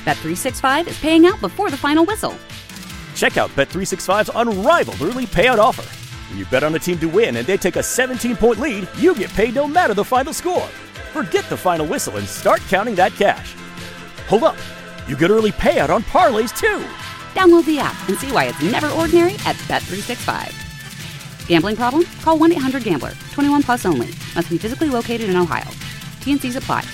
Bet365 is paying out before the final whistle. Check out Bet365's unrivaled early payout offer. When you bet on a team to win and they take a 17-point lead, you get paid no matter the final score. Forget the final whistle and start counting that cash. Hold up. You get early payout on parlays, too. Download the app and see why it's never ordinary at Bet365. Gambling problem? Call 1-800-GAMBLER. 21 plus only. Must be physically located in Ohio. T&Cs apply.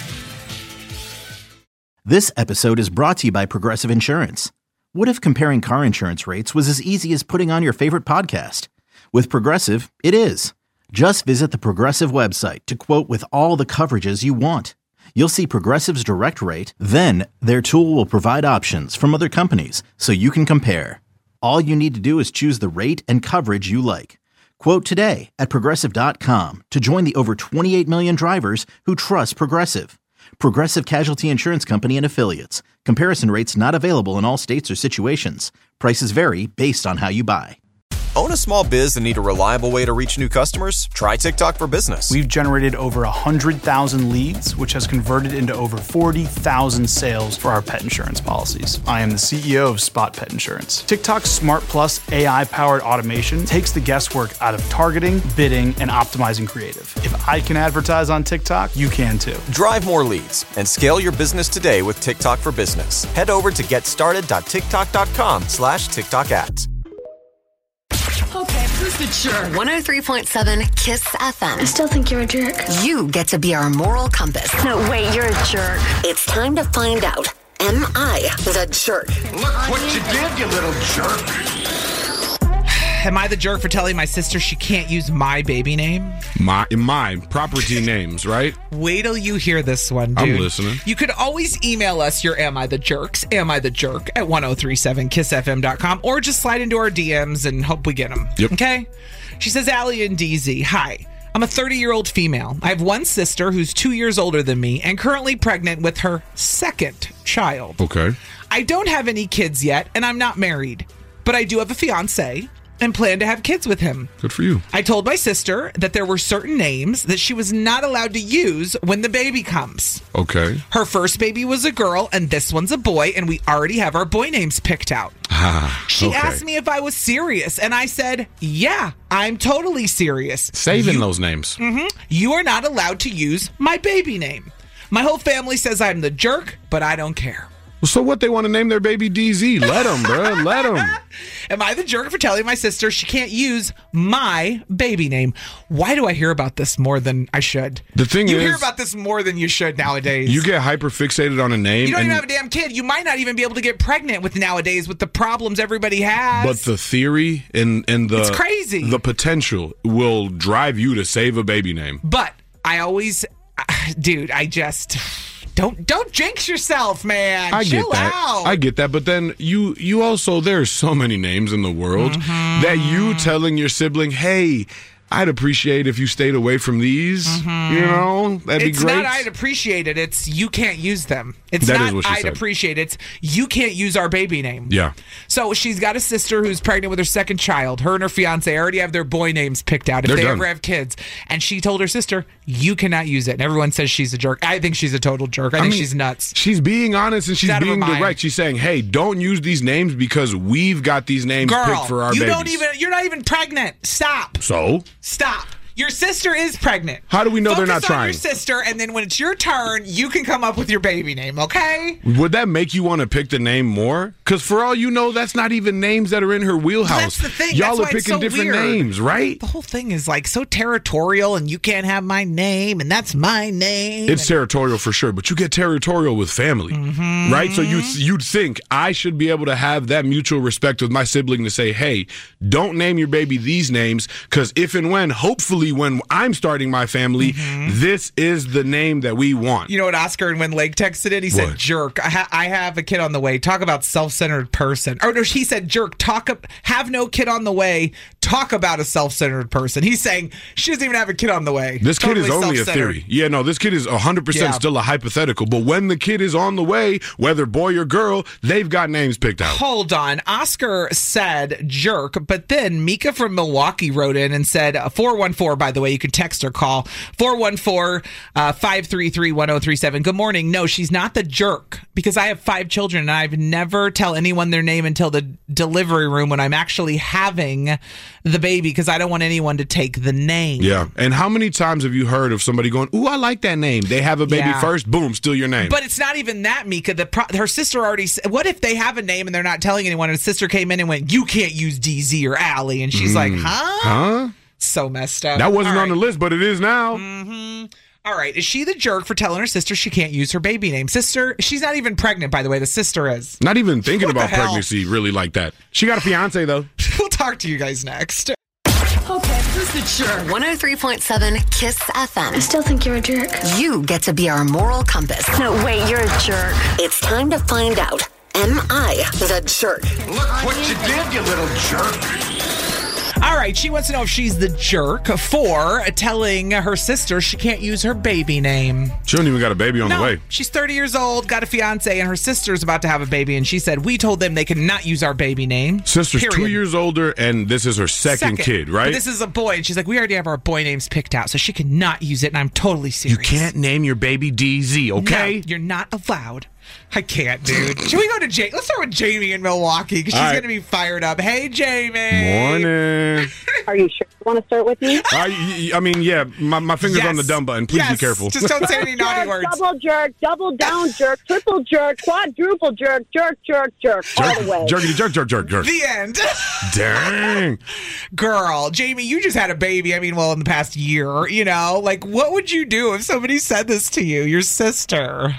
This episode is brought to you by Progressive Insurance. What if comparing car insurance rates was as easy as putting on your favorite podcast? With Progressive, it is. Just visit the Progressive website to quote with all the coverages you want. You'll see Progressive's direct rate, then their tool will provide options from other companies so you can compare. All you need to do is choose the rate and coverage you like. Quote today at Progressive.com to join the over 28 million drivers who trust Progressive. Progressive Casualty Insurance Company and Affiliates. Comparison rates not available in all states or situations. Prices vary based on how you buy. Own a small biz and need a reliable way to reach new customers? Try TikTok for Business. We've generated over 100,000 leads, which has converted into over 40,000 sales for our pet insurance policies. I am the CEO of Spot Pet Insurance. TikTok's Smart Plus AI-powered automation takes the guesswork out of targeting, bidding, and optimizing creative. If I can advertise on TikTok, you can too. Drive more leads and scale your business today with TikTok for Business. Head over to getstarted.tiktok.com/TikTok ads. Okay, who's the jerk? 103.7 KISS FM. I still think you're a jerk. You get to be our moral compass. No, wait, you're a jerk. It's time to find out, am I the jerk? Look what you did, you little jerk. Am I the jerk for telling my sister she can't use my baby name? My property names, right? Wait till you hear this one, dude. I'm listening. You could always email us your Am I the Jerks, Am I the Jerk at 1037kissfm.com, or just slide into our DMs and hope we get them. Yep. Okay? She says, Allie and DZ, hi. I'm a 30-year-old female. I have one sister who's 2 years older than me and currently pregnant with her second child. Okay. I don't have any kids yet, and I'm not married, but I do have a fiance and plan to have kids with him. Good for you. I told my sister that there were certain names that she was not allowed to use when the baby comes. Okay. Her first baby was a girl, and this one's a boy, and we already have our boy names picked out. She asked me if I was serious, and I said, yeah, I'm totally serious. Saving those names. Mm-hmm. You are not allowed to use my baby name. My whole family says I'm the jerk, but I don't care. So what, they want to name their baby DZ? Let them, bro. Let them. Am I the jerk for telling my sister she can't use my baby name? Why do I hear about this more than I should? The thing you is, hear about this more than you should nowadays. You get hyper fixated on a name. You don't even have a damn kid. You might not even be able to get pregnant with nowadays with the problems everybody has. But the theory and the it's crazy. The potential will drive you to save a baby name. But I always, dude, I just. Don't jinx yourself, man. Chill out. I get that, but then you also, there's so many names in the world that you telling your sibling, hey, I'd appreciate if you stayed away from these. You know, that'd be great. It's not I'd appreciate it. It's you can't use them. It's that not is what she I'd said. appreciate it. It's you can't use our baby name. Yeah. So she's got a sister who's pregnant with her second child. Her and her fiance already have their boy names picked out if They're they done. ever have kids. And she told her sister, you cannot use it. And everyone says she's a jerk. I think she's a total jerk. I think she's nuts. She's being honest and she's out of her being mind. direct. She's saying, hey, don't use these names because we've got these names picked for our babies. You're not even pregnant. Stop. So? Stop. Your sister is pregnant. How do we know they're not Focus on trying? your sister, and then when it's your turn, you can come up with your baby name, okay? Would that make you want to pick the name more? Because for all you know, that's not even names that are in her wheelhouse. That's the thing. Y'all That's are why it's picking so different weird. names, right? The whole thing is like so territorial, and you can't have my name, and that's my name. It's territorial for sure, but you get territorial with family, right? So you'd think I should be able to have that mutual respect with my sibling to say, hey, don't name your baby these names, because if and when, hopefully when I'm starting my family, this is the name that we want. You know what Oscar and Win Lake texted it? He said, What? jerk. I have a kid on the way. Talk about self-centered person. Or no, he said, jerk. Have no kid on the way. Talk about a self-centered person. He's saying she doesn't even have a kid on the way. This kid is Totally only a self-centered. theory. Yeah, no, this kid is 100% still a hypothetical. But when the kid is on the way, whether boy or girl, they've got names picked out. Hold on. Oscar said jerk, but then Mika from Milwaukee wrote in and said 414, by the way, you can text or call 414-533-1037. Good morning. No, she's not the jerk. because I have 5 children and I've never tell anyone their name until the delivery room when I'm actually having the baby, because I don't want anyone to take the name. Yeah. And how many times have you heard of somebody going, ooh, I like that name. They have a baby first, boom, steal your name. But it's not even that, Mika. Her sister already said, what if they have a name and they're not telling anyone, and her sister came in and went, you can't use DZ or Allie. And she's like, huh? So messed up. That wasn't on the list, but it is now. Mm-hmm. All right. Is she the jerk for telling her sister she can't use her baby name? Sister, she's not even pregnant, by the way. The sister is. Not even thinking about pregnancy really like that. She got a fiance, though. We'll talk to you guys next. Okay, who's the jerk? 103.7 KISS FM. I still think you're a jerk. You get to be our moral compass. No, wait, you're a jerk. It's time to find out. Am I the jerk? Look what you did, you little jerk. All right, she wants to know if she's the jerk for telling her sister she can't use her baby name. She don't even got a baby on the way. She's 30 years old, got a fiance, and her sister's about to have a baby, and she said, we told them they could not use our baby name. Sister's 2 years older, and this is her second kid, right? But this is a boy, and she's like, we already have our boy names picked out, so she cannot use it, and I'm totally serious. You can't name your baby DZ, okay? No, you're not allowed. I can't, dude. Should we go to Jamie? Let's start with Jamie in Milwaukee, because she's going to be fired up. Hey, Jamie. Morning. Are you sure you want to start with me? I mean, yeah, my finger's on the dumb button. Please be careful. Just don't say any naughty words. Double jerk, double down jerk, triple jerk, quadruple jerk, jerk, all the way. Jerky, jerk. The end. Dang. Girl, Jamie, you just had a baby. I mean, well, in the past year, you know? Like, what would you do if somebody said this to you, your sister?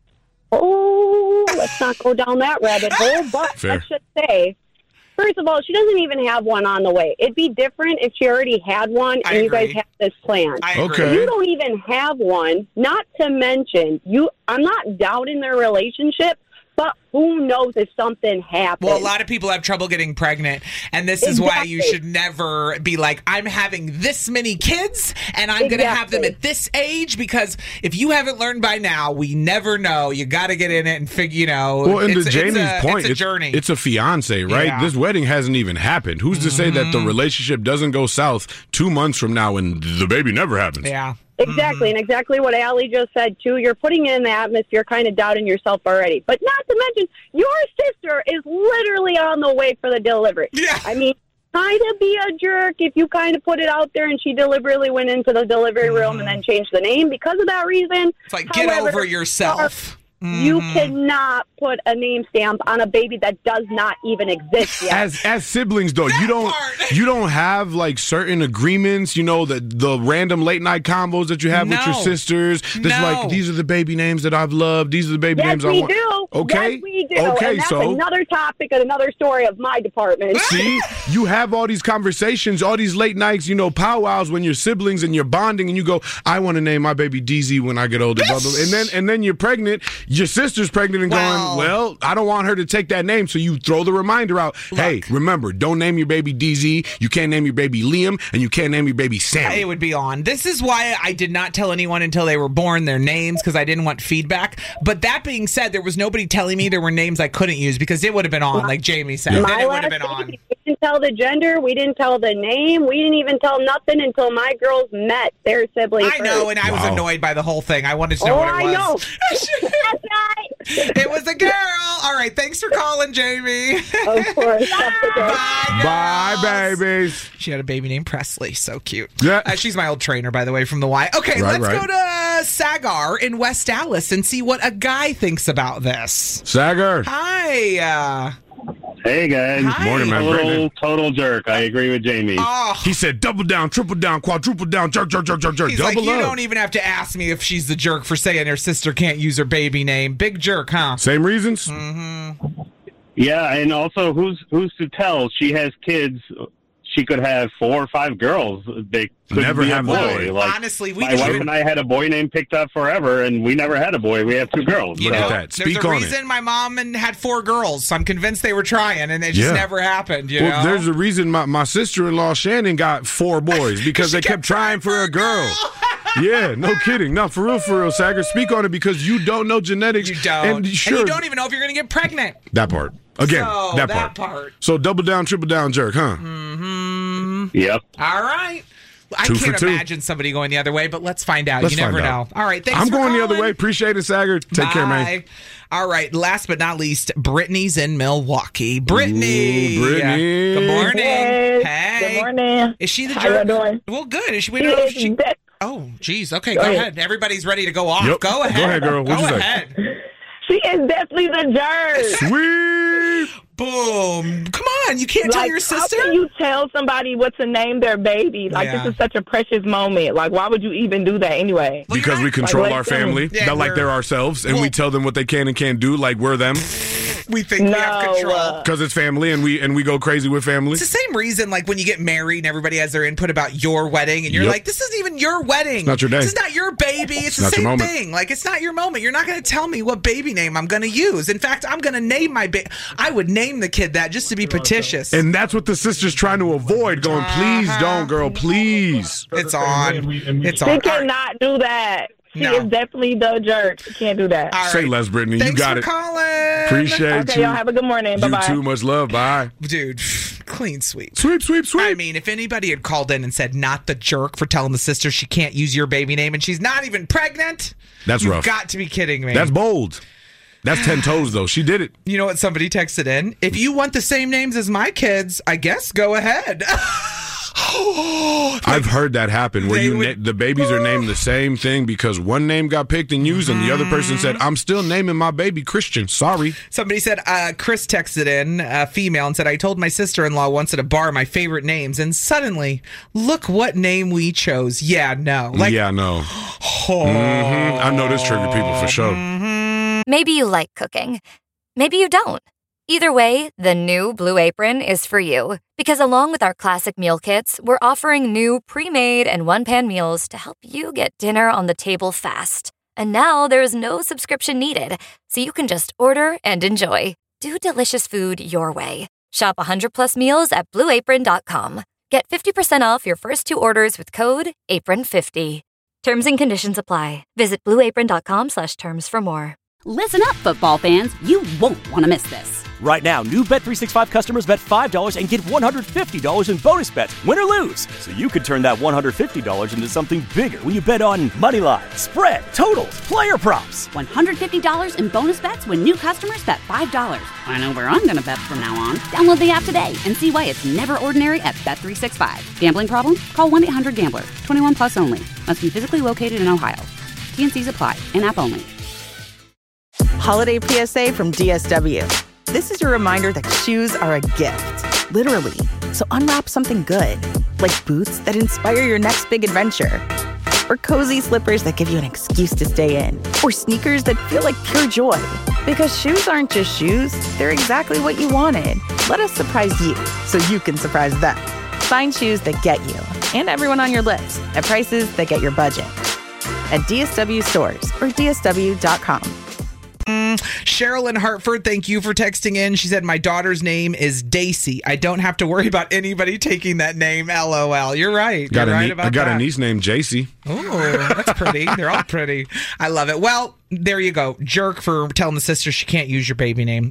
Oh, let's not go down that rabbit hole, but I should say, first of all, she doesn't even have one on the way. It'd be different if she already had one and you guys have this plan. Okay. You don't even have one, not to mention, I'm not doubting their relationship, but who knows if something happens. Well, a lot of people have trouble getting pregnant, and this is why you should never be like, I'm having this many kids, and I'm going to have them at this age, because if you haven't learned by now, we never know. You got to get in it and figure, you know. Well, and to Jamie's point, it's a journey. It's a fiance, right? Yeah. This wedding hasn't even happened. Who's to say that the relationship doesn't go south 2 months from now and the baby never happens? Yeah. Exactly, and exactly what Allie just said, too. You're putting in the atmosphere, kind of doubting yourself already. But not to mention, your sister is literally on the way for the delivery. Yeah. I mean, kind of be a jerk if you kind of put it out there and she deliberately went into the delivery room and then changed the name because of that reason. It's like, get over yourself. You cannot put a name stamp on a baby that does not even exist yet. As siblings, though, you don't have like certain agreements. You know, the random late night combos that you have with your sisters. That's like, these are the baby names that I've loved. These are the baby names I want. Yes, we do. Okay. Yes, we do. Okay, and that's so another topic and another story of my department. See, you have all these conversations, all these late nights, you know, powwows when you're siblings and you're bonding, and you go, I want to name my baby DZ when I get older, brother. And then you're pregnant. Your sister's pregnant and going, well, I don't want her to take that name, so you throw the reminder out. Look, hey, remember, don't name your baby DZ, you can't name your baby Liam, and you can't name your baby Sam. It would be on. This is why I did not tell anyone until they were born their names, because I didn't want feedback. But that being said, there was nobody telling me there were names I couldn't use, because it would have been on, like Jamie said. Then it would have been on. We didn't tell the gender, we didn't tell the name, we didn't even tell nothing until my girls met their siblings. I know, and I was annoyed by the whole thing. I wanted to know what it was. I know. That's right. It was a girl. All right, thanks for calling, Jamie. Of course. Bye, babies. She had a baby named Presley. So cute. Yeah. She's my old trainer, by the way, from the Y. Okay, let's go to Sagar in West Dallas and see what a guy thinks about this. Sagar. Hi. Hey, guys. Hi. Morning, man. Total jerk. I agree with Jamie. Oh. He said double down, triple down, quadruple down, jerk. He's double like, you up. don't even have to ask me if she's the jerk for saying her sister can't use her baby name. Big jerk, huh? Same reasons? Mm-hmm. Yeah, and also, who's to tell? She has kids. She could have 4 or 5 girls. They could never be have a boy. a boy. Like, honestly, my wife and I had a boy named picked up forever, and we never had a boy. We have 2 girls. Look at that. Speak there's a on reason it. my mom had 4 girls, so I'm convinced they were trying, and it just never happened. You know? There's a reason my sister-in-law Shannon got 4 boys, because they kept trying for a girl. Yeah, no kidding. No, for real, Sagar. Speak on it, because you don't know genetics. You don't. And you don't even know if you're going to get pregnant. That part. Again, so, that part. So double down, triple down jerk, huh? Mm-hmm. Yep. All right. I can't imagine somebody going the other way, but let's find out. You never know. All right, thanks I'm for going calling. the other way. Appreciate it, Sager. Take care, man. All right, last but not least, Brittany's in Milwaukee. Brittany. Ooh, Brittany. Good morning. Hey. Good morning. Is she the jerk? How you doing? Well, good. Is she? Oh, geez. Okay, go ahead. Everybody's ready to go off. Yep. Go ahead. Go ahead, girl. What'd you say? She is definitely the jerk. Sweet. Boom. Come on. You can't tell your sister? How can you tell somebody what to name their baby? This is such a precious moment. Why would you even do that anyway? Because we control our family, not like they're ourselves, and we tell them what they can and can't do, like we're them. We think we have control. Because it's family, and we go crazy with family. It's the same reason, when you get married and everybody has their input about your wedding, and you're like, this isn't even your wedding. It's not your day. This is not your baby. It's the same thing. It's not your moment. You're not going to tell me what baby name I'm going to use. In fact, I'm going to name my baby. I would name the kid that just to be petitious. And that's what the sister's trying to avoid, going, please don't, girl, please. It's on. It's on. She cannot do that. She is definitely the jerk. She can't do that. Say less, Brittany. You got it. Thanks for calling. Appreciate you. Y'all have a good morning. Bye-bye. You too. Much love. Bye. Dude, clean sweep. Sweep. I mean, if anybody had called in and said, not the jerk for telling the sister she can't use your baby name and she's not even pregnant. That's rough. You've got to be kidding me. That's bold. That's 10 toes, though. She did it. You know what somebody texted in? If you want the same names as my kids, I guess go ahead. I've heard that happen where the babies are named the same thing because one name got picked and used and the other person said, I'm still naming my baby Christian. Sorry. Somebody said, Chris texted in, a female, and said, I told my sister-in-law once at a bar my favorite names, and suddenly, look what name we chose. Yeah, no. Yeah, no. I know this triggered people for sure. Maybe you like cooking. Maybe you don't. Either way, the new Blue Apron is for you. Because along with our classic meal kits, we're offering new pre-made and one-pan meals to help you get dinner on the table fast. And now there's no subscription needed, so you can just order and enjoy. Do delicious food your way. Shop 100+ meals at BlueApron.com. Get 50% off your first 2 orders with code APRON50. Terms and conditions apply. Visit BlueApron.com/terms for more. Listen up, football fans. You won't want to miss this. Right now, new Bet365 customers bet $5 and get $150 in bonus bets, win or lose. So you could turn that $150 into something bigger when you bet on money line, spread, totals, player props. $150 in bonus bets when new customers bet $5. I know where I'm going to bet from now on. Download the app today and see why it's never ordinary at Bet365. Gambling problem? Call 1-800-GAMBLER. 21 plus only. Must be physically located in Ohio. T&Cs apply. In-app only. Holiday PSA from DSW. This is your reminder that shoes are a gift, literally. So unwrap something good, like boots that inspire your next big adventure, or cozy slippers that give you an excuse to stay in, or sneakers that feel like pure joy. Because shoes aren't just shoes, they're exactly what you wanted. Let us surprise you so you can surprise them. Find shoes that get you and everyone on your list at prices that get your budget. At DSW stores or DSW.com. Cheryl in Hartford, thank you for texting in. She said, my daughter's name is Daisy. I don't have to worry about anybody taking that name. LOL. You're right. I got a niece named JC. Oh, that's pretty. They're all pretty. I love it. Well, there you go. Jerk for telling the sister she can't use your baby name.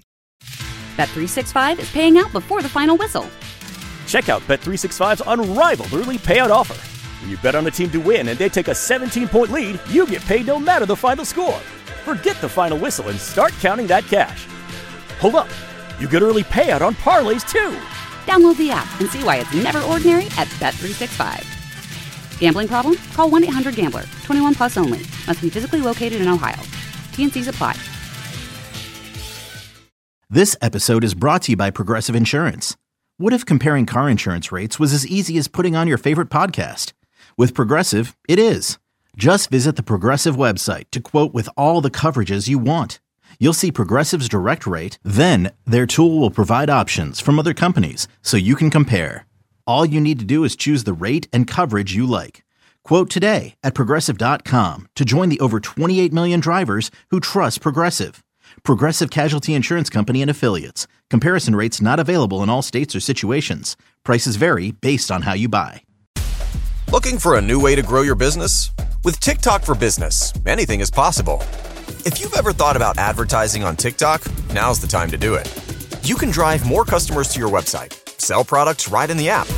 Bet365 is paying out before the final whistle. Check out Bet365's unrivaled early payout offer. When you bet on a team to win and they take a 17-point lead, you get paid no matter the final score. Forget the final whistle and start counting that cash. Hold up. You get early payout on parlays, too. Download the app and see why it's never ordinary at Bet365. Gambling problem? Call 1-800-GAMBLER. 21 plus only. Must be physically located in Ohio. T&Cs apply. This episode is brought to you by Progressive Insurance. What if comparing car insurance rates was as easy as putting on your favorite podcast? With Progressive, it is. Just visit the Progressive website to quote with all the coverages you want. You'll see Progressive's direct rate, then their tool will provide options from other companies so you can compare. All you need to do is choose the rate and coverage you like. Quote today at Progressive.com to join the over 28 million drivers who trust Progressive. Progressive Casualty Insurance Company and Affiliates. Comparison rates not available in all states or situations. Prices vary based on how you buy. Looking for a new way to grow your business? With TikTok for Business, anything is possible. If you've ever thought about advertising on TikTok, now's the time to do it. You can drive more customers to your website, sell products right in the app,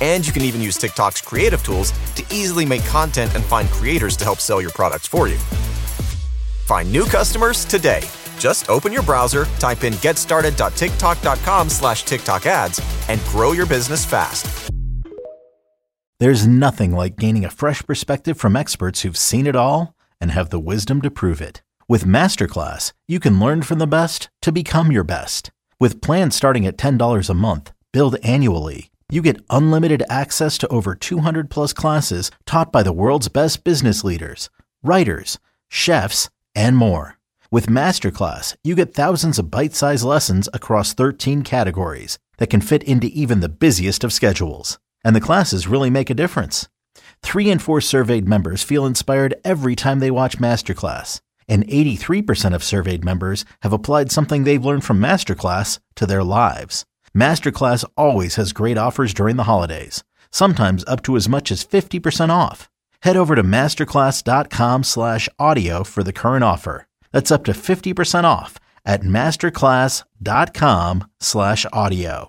And you can even use TikTok's creative tools to easily make content and find creators to help sell your products for you. Find new customers today. Just open your browser, type in getstarted.tiktok.com/TikTok ads, and grow your business fast. There's nothing like gaining a fresh perspective from experts who've seen it all and have the wisdom to prove it. With Masterclass, you can learn from the best to become your best. With plans starting at $10 a month, billed annually, you get unlimited access to over 200 plus classes taught by the world's best business leaders, writers, chefs, and more. With Masterclass, you get thousands of bite-sized lessons across 13 categories that can fit into even the busiest of schedules. And the classes really make a difference. 3 in 4 surveyed members feel inspired every time they watch Masterclass. And 83% of surveyed members have applied something they've learned from Masterclass to their lives. Masterclass always has great offers during the holidays, sometimes up to as much as 50% off. Head over to masterclass.com/audio for the current offer. That's up to 50% off at masterclass.com/audio.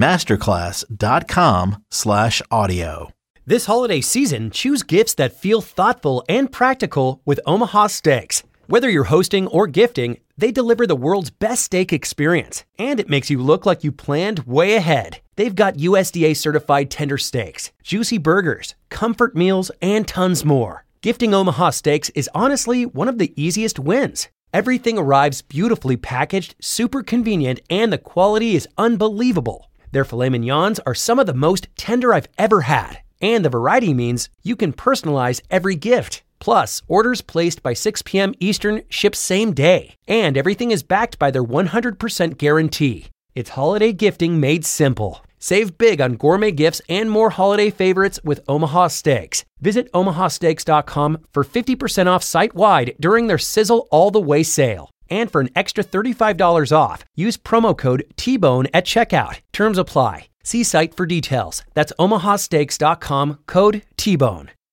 masterclass.com/audio. This holiday season, choose gifts that feel thoughtful and practical with Omaha Steaks. Whether you're hosting or gifting, they deliver the world's best steak experience, and it makes you look like you planned way ahead. They've got USDA certified tender steaks, juicy burgers, comfort meals, and tons more. Gifting Omaha Steaks is honestly one of the easiest wins. Everything arrives beautifully packaged, super convenient, and the quality is unbelievable. Their filet mignons are some of the most tender I've ever had, and the variety means you can personalize every gift. Plus, orders placed by 6 p.m. Eastern ship same day, and everything is backed by their 100% guarantee. It's holiday gifting made simple. Save big on gourmet gifts and more holiday favorites with Omaha Steaks. Visit omahasteaks.com for 50% off site-wide during their Sizzle All the Way sale. And for an extra $35 off, use promo code TBONE at checkout. Terms apply. See site for details. That's omahasteaks.com, code TBONE.